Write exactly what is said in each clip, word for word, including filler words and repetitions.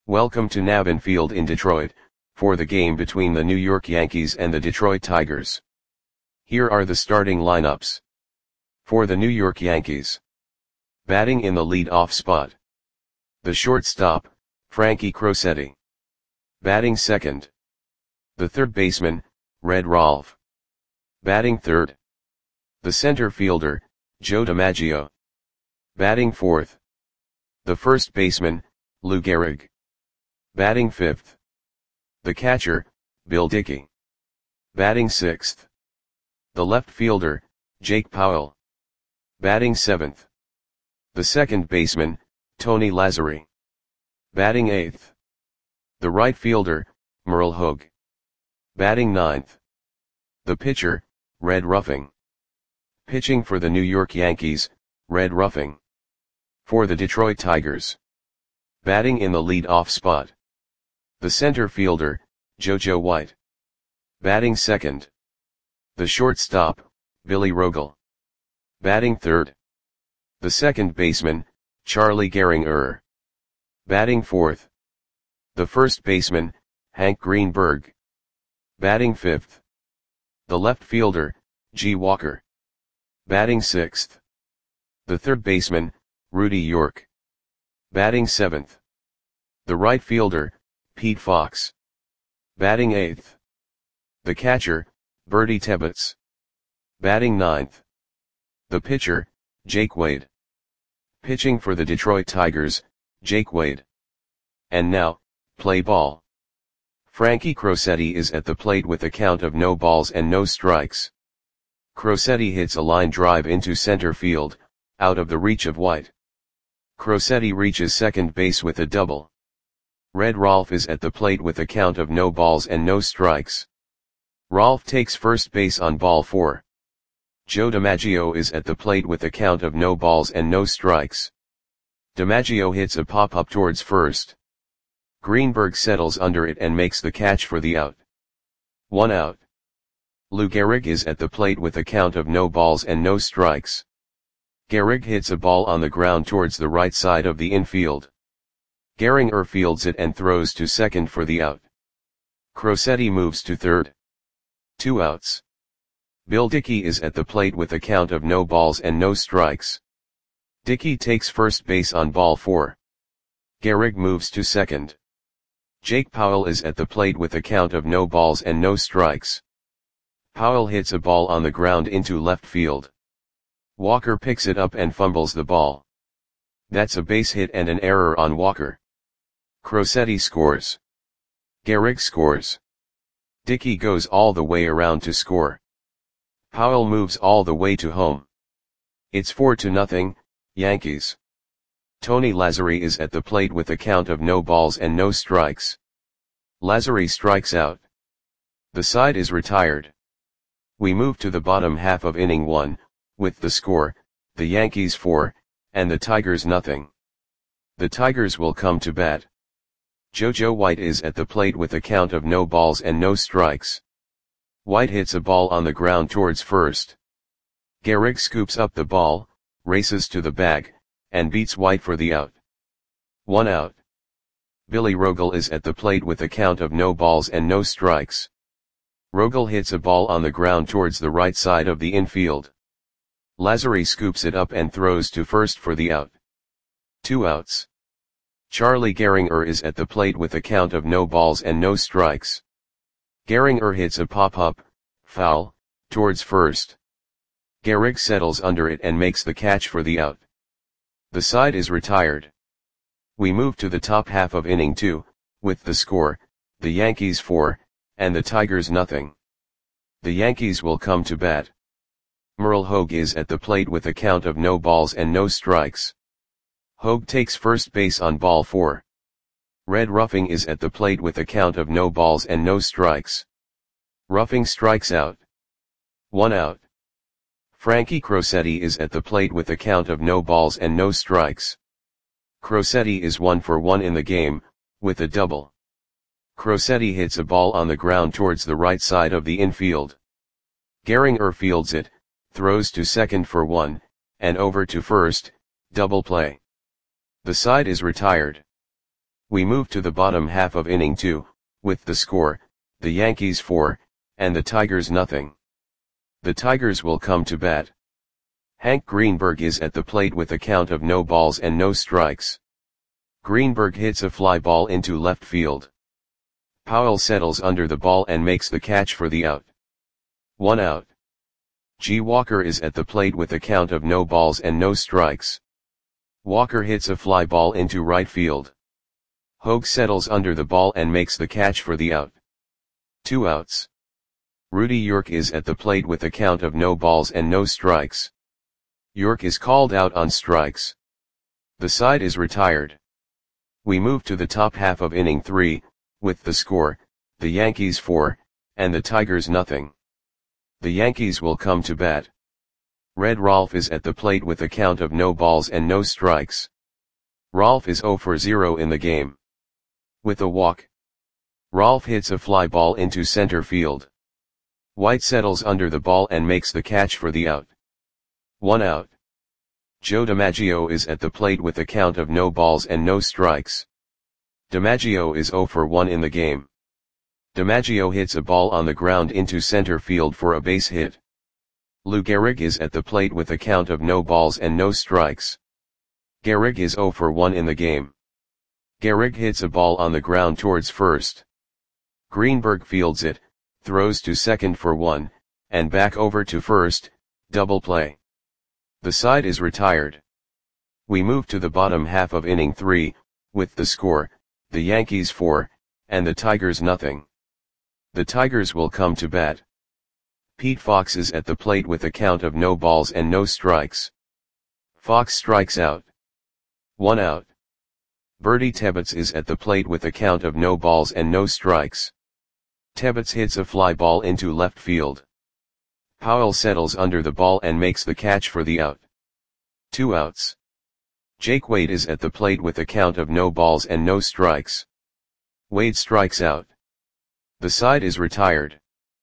Welcome to Navin Field in Detroit, for the game between the New York Yankees and the Detroit Tigers. Here are the starting lineups. For the New York Yankees. Batting in the lead-off spot. The shortstop, Frankie Crosetti. Batting second. The third baseman, Red Rolfe. Batting third. The center fielder, Joe DiMaggio. Batting fourth. The first baseman, Lou Gehrig. Batting fifth. The catcher, Bill Dickey. Batting sixth. The left fielder, Jake Powell. Batting seventh. The second baseman, Tony Lazzeri. Batting eighth. The right fielder, Merle Hogue. Batting ninth. The pitcher, Red Ruffing. Pitching for the New York Yankees, Red Ruffing. For the Detroit Tigers. Batting in the lead-off spot. The center fielder, JoJo White. Batting second. The shortstop, Billy Rogel. Batting third. The second baseman, Charlie Gehringer. Batting fourth. The first baseman, Hank Greenberg. Batting fifth. The left fielder, G. Walker. Batting sixth. The third baseman, Rudy York. Batting seventh. The right fielder, Pete Fox. Batting eighth. The catcher, Bertie Tebbetts. Batting ninth. The pitcher, Jake Wade. Pitching for the Detroit Tigers, Jake Wade. And now, play ball. Frankie Crosetti is at the plate with a count of no balls and no strikes. Crosetti hits a line drive into center field, out of the reach of White. Crosetti reaches second base with a double. Red Rolfe is at the plate with a count of no balls and no strikes. Rolfe takes first base on ball four. Joe DiMaggio is at the plate with a count of no balls and no strikes. DiMaggio hits a pop-up towards first. Greenberg settles under it and makes the catch for the out. One out. Lou Gehrig is at the plate with a count of no balls and no strikes. Gehrig hits a ball on the ground towards the right side of the infield. Gehringer fields it and throws to second for the out. Crosetti moves to third. Two outs. Bill Dickey is at the plate with a count of no balls and no strikes. Dickey takes first base on ball four. Gehrig moves to second. Jake Powell is at the plate with a count of no balls and no strikes. Powell hits a ball on the ground into left field. Walker picks it up and fumbles the ball. That's a base hit and an error on Walker. Crosetti scores. Gehrig scores. Dickey goes all the way around to score. Powell moves all the way to home. It's four to nothing, Yankees. Tony Lazzeri is at the plate with a count of no balls and no strikes. Lazzeri strikes out. The side is retired. We move to the bottom half of inning one, with the score, the Yankees four, and the Tigers nothing. The Tigers will come to bat. JoJo White is at the plate with a count of no balls and no strikes. White hits a ball on the ground towards first. Gehrig scoops up the ball, races to the bag, and beats White for the out. One out. Billy Rogel is at the plate with a count of no balls and no strikes. Rogel hits a ball on the ground towards the right side of the infield. Lazzeri scoops it up and throws to first for the out. Two outs. Charlie Gehringer is at the plate with a count of no balls and no strikes. Gehringer hits a pop-up, foul, towards first. Gehrig settles under it and makes the catch for the out. The side is retired. We move to the top half of inning two, with the score, the Yankees four, and the Tigers nothing. The Yankees will come to bat. Merle Hogue is at the plate with a count of no balls and no strikes. Hogue takes first base on ball four. Red Ruffing is at the plate with a count of no balls and no strikes. Ruffing strikes out. One out. Frankie Crosetti is at the plate with a count of no balls and no strikes. Crosetti is one for one in the game, with a double. Crosetti hits a ball on the ground towards the right side of the infield. Gehringer fields it, throws to second for one, and over to first, double play. The side is retired. We move to the bottom half of inning two, with the score, the Yankees four, and the Tigers nothing. The Tigers will come to bat. Hank Greenberg is at the plate with a count of no balls and no strikes. Greenberg hits a fly ball into left field. Powell settles under the ball and makes the catch for the out. One out. G. Walker is at the plate with a count of no balls and no strikes. Walker hits a fly ball into right field. Hogue settles under the ball and makes the catch for the out. Two outs. Rudy York is at the plate with a count of no balls and no strikes. York is called out on strikes. The side is retired. We move to the top half of inning three, with the score, the Yankees four, and the Tigers nothing. The Yankees will come to bat. Red Rolfe is at the plate with a count of no balls and no strikes. Rolfe is zero for zero in the game. With a walk, Rolfe hits a fly ball into center field. White settles under the ball and makes the catch for the out. One out. Joe DiMaggio is at the plate with a count of no balls and no strikes. DiMaggio is zero for one in the game. DiMaggio hits a ball on the ground into center field for a base hit. Lou Gehrig is at the plate with a count of no balls and no strikes. Gehrig is zero for one in the game. Gehrig hits a ball on the ground towards first. Greenberg fields it, throws to second for one, and back over to first, double play. The side is retired. We move to the bottom half of inning three, with the score, the Yankees four, and the Tigers nothing. The Tigers will come to bat. Pete Fox is at the plate with a count of no balls and no strikes. Fox strikes out. One out. Bertie Tebbetts is at the plate with a count of no balls and no strikes. Tebbetts hits a fly ball into left field. Powell settles under the ball and makes the catch for the out. Two outs. Jake Wade is at the plate with a count of no balls and no strikes. Wade strikes out. The side is retired.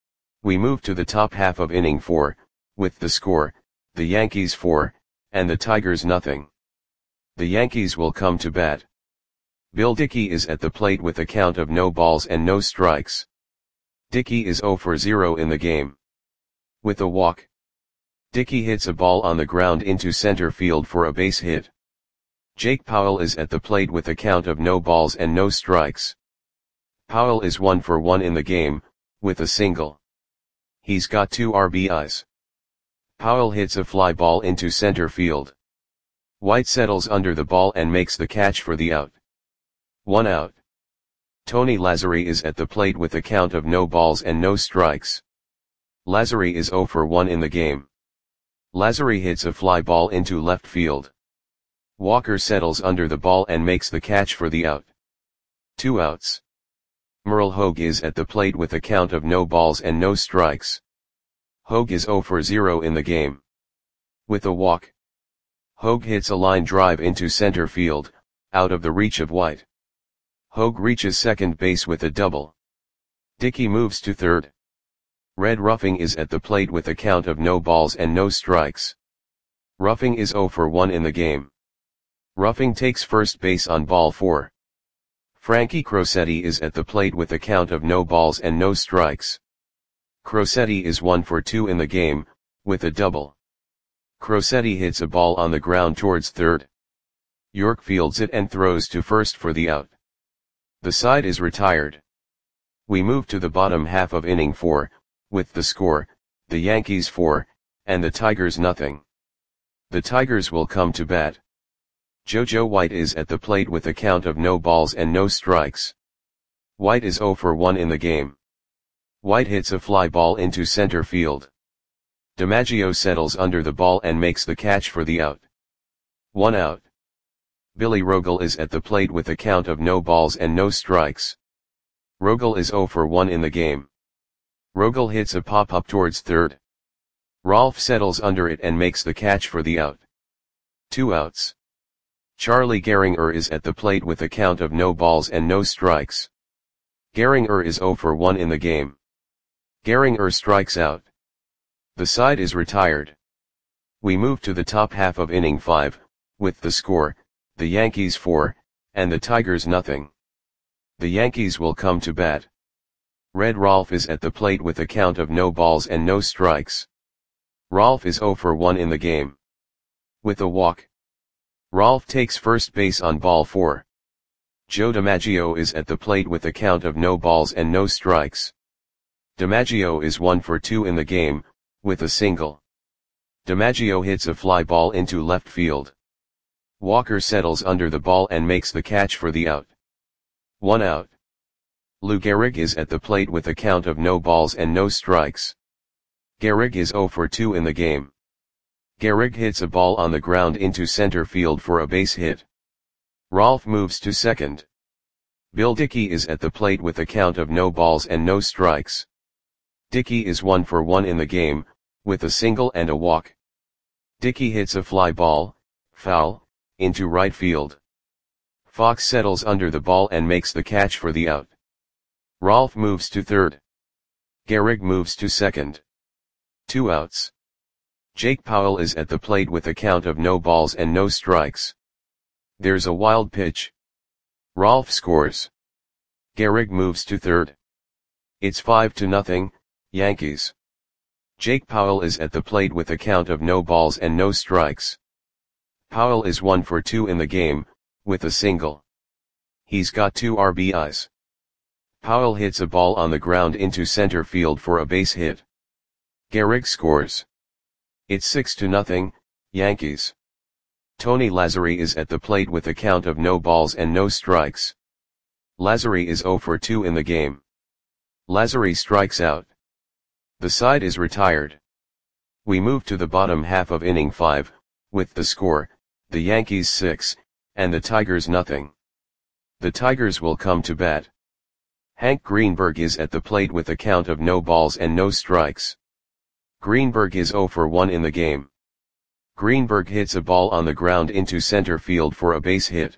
We move to the top half of inning four, with the score, the Yankees four, and the Tigers nothing. The Yankees will come to bat. Bill Dickey is at the plate with a count of no balls and no strikes. Dickey is zero for zero in the game. With a walk, Dickey hits a ball on the ground into center field for a base hit. Jake Powell is at the plate with a count of no balls and no strikes. Powell is one for one in the game, with a single. He's got two R B Is. Powell hits a fly ball into center field. White settles under the ball and makes the catch for the out. One out. Tony Lazzeri is at the plate with a count of no balls and no strikes. Lazzeri is zero for one in the game. Lazzeri hits a fly ball into left field. Walker settles under the ball and makes the catch for the out. Two outs. Merle Hogue is at the plate with a count of no balls and no strikes. Hogue is zero for zero in the game. With a walk, Hogue hits a line drive into center field, out of the reach of White. Hogue reaches second base with a double. Dickey moves to third. Red Ruffing is at the plate with a count of no balls and no strikes. Ruffing is zero for one in the game. Ruffing takes first base on ball four. Frankie Crosetti is at the plate with a count of no balls and no strikes. Crosetti is one for two in the game, with a double. Crosetti hits a ball on the ground towards third. York fields it and throws to first for the out. The side is retired. We move to the bottom half of inning four, with the score, the Yankees four, and the Tigers nothing. The Tigers will come to bat. JoJo White is at the plate with a count of no balls and no strikes. White is zero for one in the game. White hits a fly ball into center field. DiMaggio settles under the ball and makes the catch for the out. One out. Billy Rogel is at the plate with a count of no balls and no strikes. Rogel is zero for one in the game. Rogel hits a pop-up towards third. Rolfe settles under it and makes the catch for the out. Two outs. Charlie Gehringer is at the plate with a count of no balls and no strikes. Gehringer is zero for one in the game. Gehringer strikes out. The side is retired. We move to the top half of inning five, with the score, the Yankees four, and the Tigers nothing. The Yankees will come to bat. Red Rolf is at the plate with a count of no balls and no strikes. Rolf is zero for one in the game. With a walk. Rolf takes first base on ball four. Joe DiMaggio is at the plate with a count of no balls and no strikes. DiMaggio is one for two in the game, with a single. DiMaggio hits a fly ball into left field. Walker settles under the ball and makes the catch for the out. One out. Lou Gehrig is at the plate with a count of no balls and no strikes. Gehrig is zero for two in the game. Gehrig hits a ball on the ground into center field for a base hit. Rolf moves to second. Bill Dickey is at the plate with a count of no balls and no strikes. Dickey is one for one in the game, with a single and a walk. Dickey hits a fly ball, foul, into right field. Fox settles under the ball and makes the catch for the out. Rolf moves to third. Gehrig moves to second. Two outs. Jake Powell is at the plate with a count of no balls and no strikes. There's a wild pitch. Rolf scores. Gehrig moves to third. It's five to nothing, Yankees. Jake Powell is at the plate with a count of no balls and no strikes. Powell is one for two in the game, with a single. He's got two R B Is. Powell hits a ball on the ground into center field for a base hit. Gehrig scores. It's six to nothing, Yankees. Tony Lazzeri is at the plate with a count of no balls and no strikes. Lazzeri is zero for two in the game. Lazzeri strikes out. The side is retired. We move to the bottom half of inning five, with the score, the Yankees six, and the Tigers nothing. The Tigers will come to bat. Hank Greenberg is at the plate with a count of no balls and no strikes. Greenberg is zero for one in the game. Greenberg hits a ball on the ground into center field for a base hit.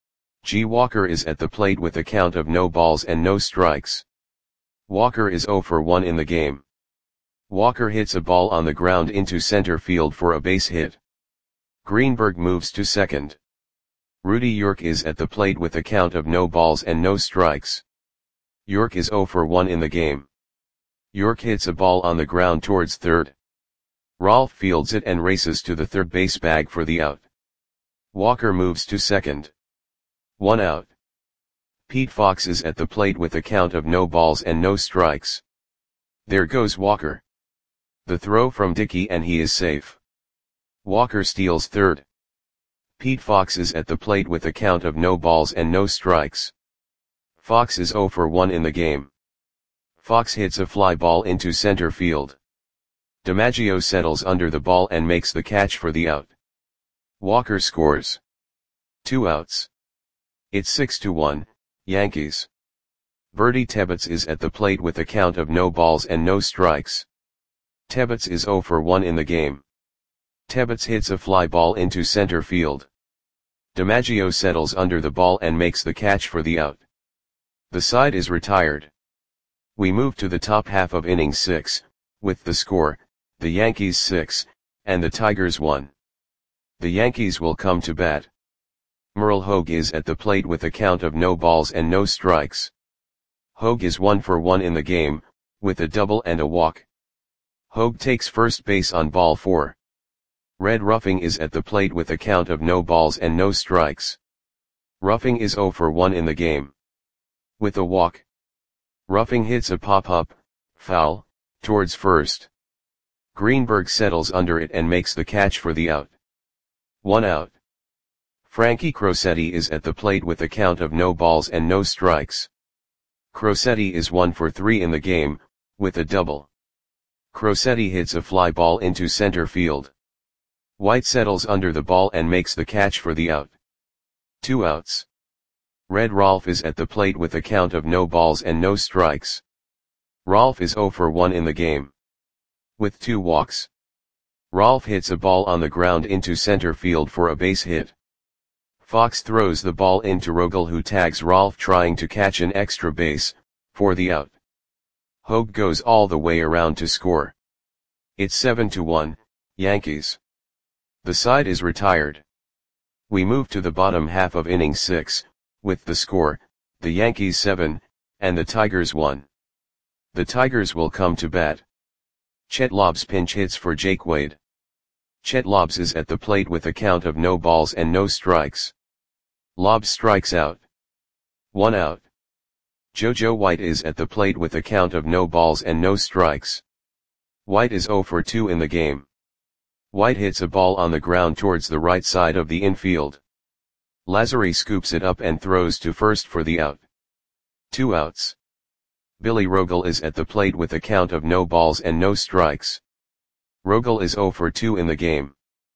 G. Walker is at the plate with a count of no balls and no strikes. Walker is zero for one in the game. Walker hits a ball on the ground into center field for a base hit. Greenberg moves to second. Rudy York is at the plate with a count of no balls and no strikes. York is zero for one in the game. York hits a ball on the ground towards third. Rolf fields it and races to the third base bag for the out. Walker moves to second. One out. Pete Fox is at the plate with a count of no balls and no strikes. There goes Walker. The throw from Dickey and he is safe. Walker steals third. Pete Fox is at the plate with a count of no balls and no strikes. Fox is zero for one in the game. Fox hits a fly ball into center field. DiMaggio settles under the ball and makes the catch for the out. Walker scores. Two outs. It's six to one, Yankees. Bertie Tebbetts is at the plate with a count of no balls and no strikes. Tebbetts is zero for one in the game. Tebbetts hits a fly ball into center field. DiMaggio settles under the ball and makes the catch for the out. The side is retired. We move to the top half of inning six, with the score, the Yankees six, and the Tigers one. The Yankees will come to bat. Merle Hogue is at the plate with a count of no balls and no strikes. Hogue is one for one in the game, with a double and a walk. Hogue takes first base on ball four. Red Ruffing is at the plate with a count of no balls and no strikes. Ruffing is zero for one in the game. With a walk. Ruffing hits a pop-up, foul, towards first. Greenberg settles under it and makes the catch for the out. One out. Frankie Crosetti is at the plate with a count of no balls and no strikes. Crosetti is one for three in the game, with a double. Crosetti hits a fly ball into center field. White settles under the ball and makes the catch for the out. Two outs. Red Rolf is at the plate with a count of no balls and no strikes. Rolf is zero for one in the game. With two walks. Rolf hits a ball on the ground into center field for a base hit. Fox throws the ball into Rogel, who tags Rolf trying to catch an extra base, for the out. Hogue goes all the way around to score. It's seven to one, Yankees. The side is retired. We move to the bottom half of inning six, with the score, the Yankees seven, and the Tigers one. The Tigers will come to bat. Chet lobs pinch hits for Jake Wade. Chet lobs is at the plate with a count of no balls and no strikes. Lobs strikes out. One out. JoJo White is at the plate with a count of no balls and no strikes. White is zero for two in the game. White hits a ball on the ground towards the right side of the infield. Lazary scoops it up and throws to first for the out. Two outs. Billy Rogel is at the plate with a count of no balls and no strikes. Rogel is zero for two in the game.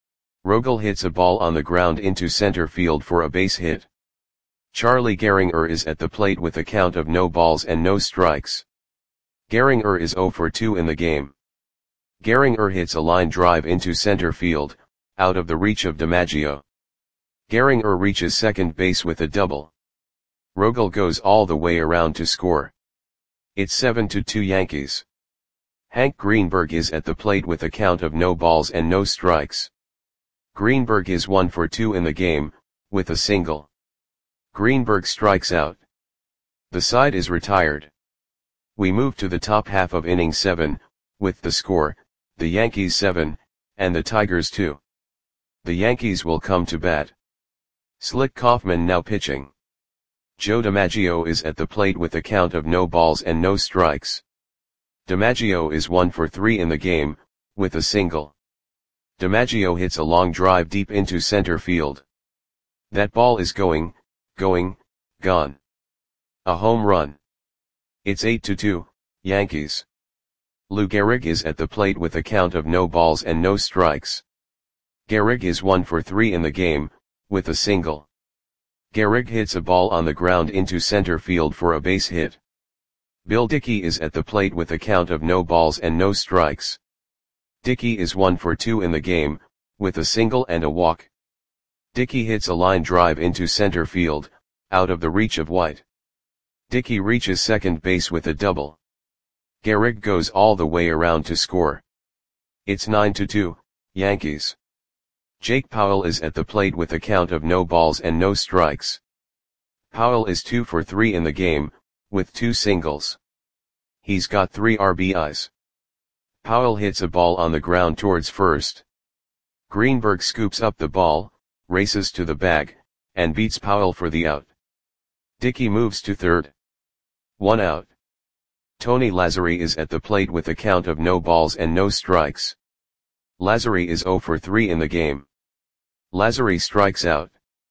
Rogel hits a ball on the ground into center field for a base hit. Charlie Gehringer is at the plate with a count of no balls and no strikes. Gehringer is zero for two in the game. Gehringer hits a line drive into center field, out of the reach of DiMaggio. Gehringer reaches second base with a double. Rogel goes all the way around to score. It's seven to two Yankees. Hank Greenberg is at the plate with a count of no balls and no strikes. Greenberg is one for two in the game, with a single. Greenberg strikes out. The side is retired. We move to the top half of inning seven, with the score, the Yankees seven, and the Tigers two. The Yankees will come to bat. Slick Kaufman now pitching. Joe DiMaggio is at the plate with a count of no balls and no strikes. DiMaggio is one for three in the game, with a single. DiMaggio hits a long drive deep into center field. That ball is going, going, gone. A home run. It's eight to two, Yankees. Lou Gehrig is at the plate with a count of no balls and no strikes. Gehrig is one for three in the game, with a single. Gehrig hits a ball on the ground into center field for a base hit. Bill Dickey is at the plate with a count of no balls and no strikes. Dickey is one for two in the game, with a single and a walk. Dickey hits a line drive into center field, out of the reach of White. Dickey reaches second base with a double. Gehrig goes all the way around to score. It's nine to two, Yankees. Jake Powell is at the plate with a count of no balls and no strikes. Powell is two for three in the game, with two singles. He's got three R B Is. Powell hits a ball on the ground towards first. Greenberg scoops up the ball, races to the bag, and beats Powell for the out. Dickey moves to third. One out. Tony Lazary is at the plate with a count of no balls and no strikes. Lazary is zero for three in the game. Lazary strikes out.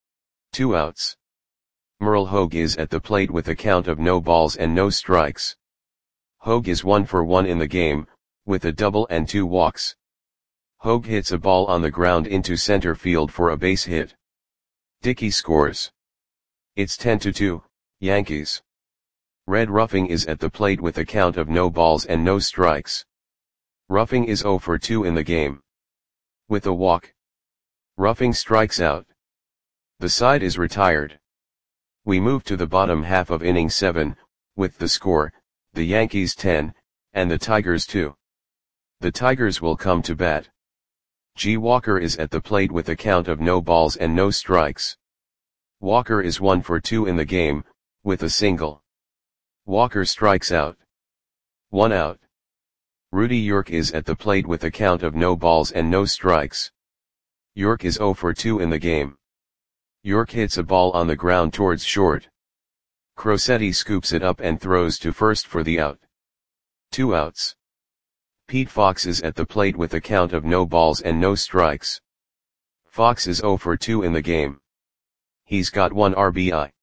Two outs. Merle Hogue is at the plate with a count of no balls and no strikes. Hogue is one for one in the game, with a double and two walks. Hogue hits a ball on the ground into center field for a base hit. Dickey scores. It's ten to two, Yankees. Red Ruffing is at the plate with a count of no balls and no strikes. Ruffing is zero for two in the game. With a walk. Ruffing strikes out. The side is retired. We move to the bottom half of inning seven, with the score, the Yankees ten, and the Tigers two. The Tigers will come to bat. G. Walker is at the plate with a count of no balls and no strikes. Walker is one for two in the game, with a single. Walker strikes out. One out. Rudy York is at the plate with a count of no balls and no strikes. York is zero for two in the game. York hits a ball on the ground towards short. Crosetti scoops it up and throws to first for the out. Two outs. Pete Fox is at the plate with a count of no balls and no strikes. Fox is zero for two in the game. He's got one R B I.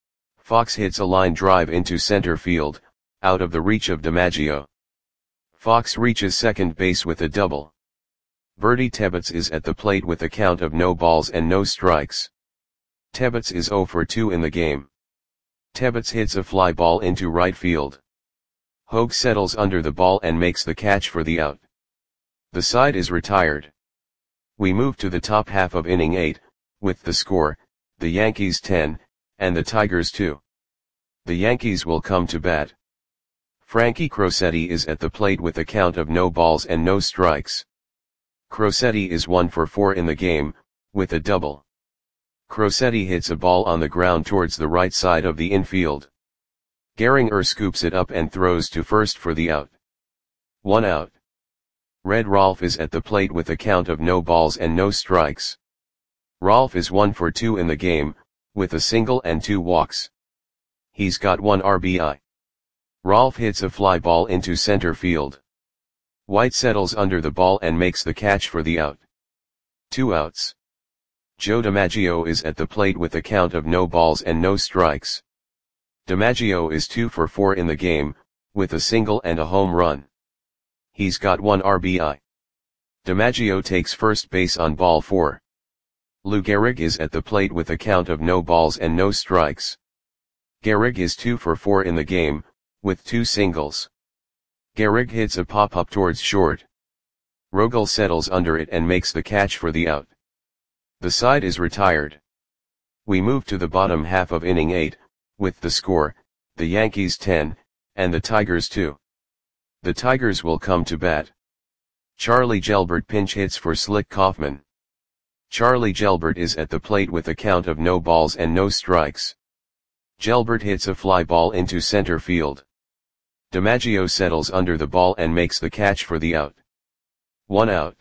Fox hits a line drive into center field, out of the reach of DiMaggio. Fox reaches second base with a double. Bertie Tebbetts is at the plate with a count of no balls and no strikes. Tebbetts is zero for two in the game. Tebbetts hits a fly ball into right field. Hogue settles under the ball and makes the catch for the out. The side is retired. We move to the top half of inning eight, with the score, the Yankees ten, and the Tigers two. The Yankees will come to bat. Frankie Crosetti is at the plate with a count of no balls and no strikes. Crosetti is one for four in the game, with a double. Crosetti hits a ball on the ground towards the right side of the infield. Gehringer scoops it up and throws to first for the out. One out. Red Rolf is at the plate with a count of no balls and no strikes. Rolf is one for two in the game, with a single and two walks. He's got one R B I. Rolf hits a fly ball into center field. White settles under the ball and makes the catch for the out. Two outs. Joe DiMaggio is at the plate with a count of no balls and no strikes. DiMaggio is two for four in the game, with a single and a home run. He's got one R B I. DiMaggio takes first base on ball four. Lou Gehrig is at the plate with a count of no balls and no strikes. Gehrig is two for four in the game, with two singles. Gehrig hits a pop-up towards short. Rogel settles under it and makes the catch for the out. The side is retired. We move to the bottom half of inning eight, with the score, the Yankees ten, and the Tigers two. The Tigers will come to bat. Charlie Gelbert pinch hits for Slick Kaufman. Charlie Gelbert is at the plate with a count of no balls and no strikes. Gelbert hits a fly ball into center field. DiMaggio settles under the ball and makes the catch for the out. One out.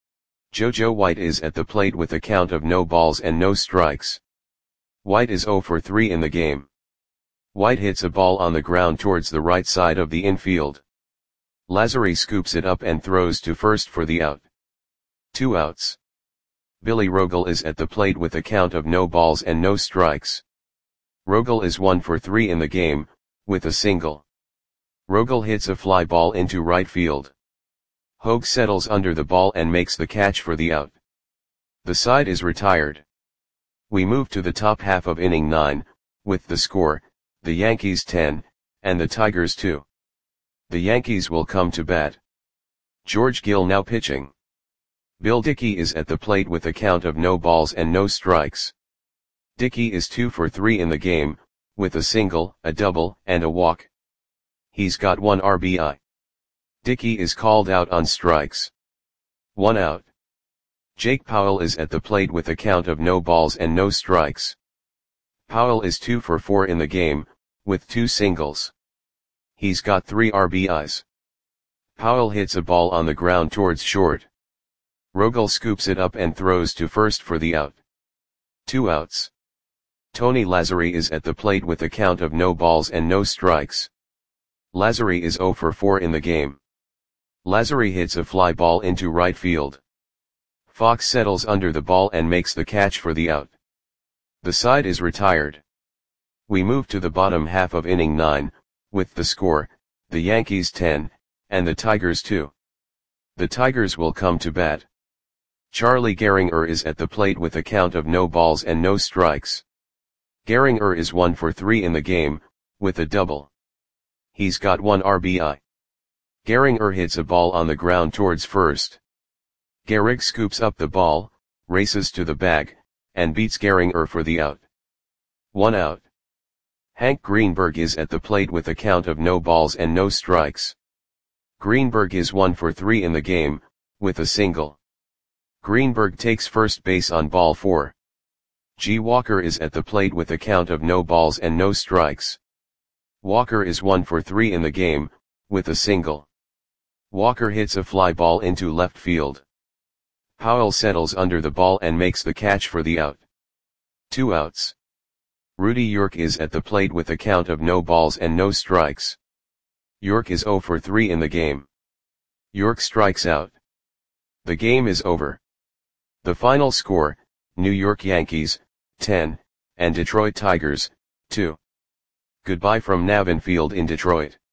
JoJo White is at the plate with a count of no balls and no strikes. White is zero for three in the game. White hits a ball on the ground towards the right side of the infield. Lazzari scoops it up and throws to first for the out. Two outs. Billy Rogel is at the plate with a count of no balls and no strikes. Rogel is one for three in the game, with a single. Rogel hits a fly ball into right field. Hogue settles under the ball and makes the catch for the out. The side is retired. We move to the top half of inning nine, with the score, the Yankees ten, and the Tigers two. The Yankees will come to bat. George Gill now pitching. Bill Dickey is at the plate with a count of no balls and no strikes. Dickey is two for three in the game, with a single, a double, and a walk. He's got one R B I. Dickey is called out on strikes. One out. Jake Powell is at the plate with a count of no balls and no strikes. Powell is two for four in the game, with two singles. He's got three R B Is. Powell hits a ball on the ground towards short. Rogel scoops it up and throws to first for the out. Two outs. Tony Lazzari is at the plate with a count of no balls and no strikes. Lazzari is zero for four in the game. Lazzari hits a fly ball into right field. Fox settles under the ball and makes the catch for the out. The side is retired. We move to the bottom half of inning nine, with the score, the Yankees ten, and the Tigers two. The Tigers will come to bat. Charlie Gehringer is at the plate with a count of no balls and no strikes. Gehringer is one for three in the game, with a double. He's got one R B I. Gehringer hits a ball on the ground towards first. Gehrig scoops up the ball, races to the bag, and beats Gehringer for the out. One out. Hank Greenberg is at the plate with a count of no balls and no strikes. Greenberg is one for three in the game, with a single. Greenberg takes first base on ball four. G. Walker is at the plate with a count of no balls and no strikes. Walker is one for three in the game, with a single. Walker hits a fly ball into left field. Powell settles under the ball and makes the catch for the out. Two outs. Rudy York is at the plate with a count of no balls and no strikes. York is zero for three in the game. York strikes out. The game is over. The final score, New York Yankees, ten, and Detroit Tigers, two. Goodbye from Navin Field in Detroit.